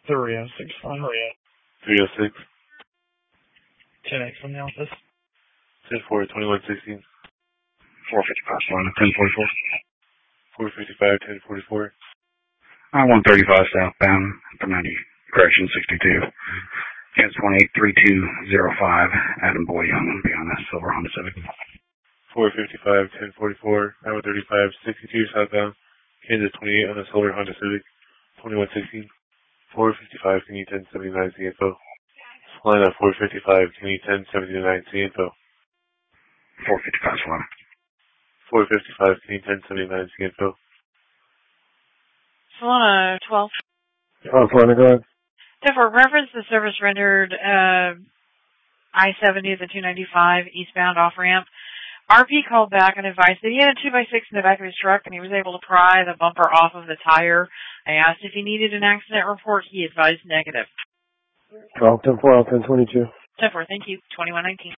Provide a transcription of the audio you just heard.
3065. 306. 10X from the office. 10-4, 2116. 455 Solana, 1044. 455, 1044. 135 southbound, for 90, correction 62. Chance 183205, Adam Boy Young, on behind that silver Honda Civic. 455, 1044, 135, 62 southbound, Kansas 28 on the silver Honda Civic, 2116. 455, can you 1079 CFO? Solana 455, can you 1079 CFO? 455 Solana. 455, can you 1079 CFO? Solana 12. Solana, go ahead. So for reference, the service rendered I-70 the 295 eastbound off-ramp. RP called back and advised that he had a 2x6 in the back of his truck and he was able to pry the bumper off of the tire. I asked if he needed an accident report. He advised negative. 10-4, 1022. 10-4, thank you. 2119.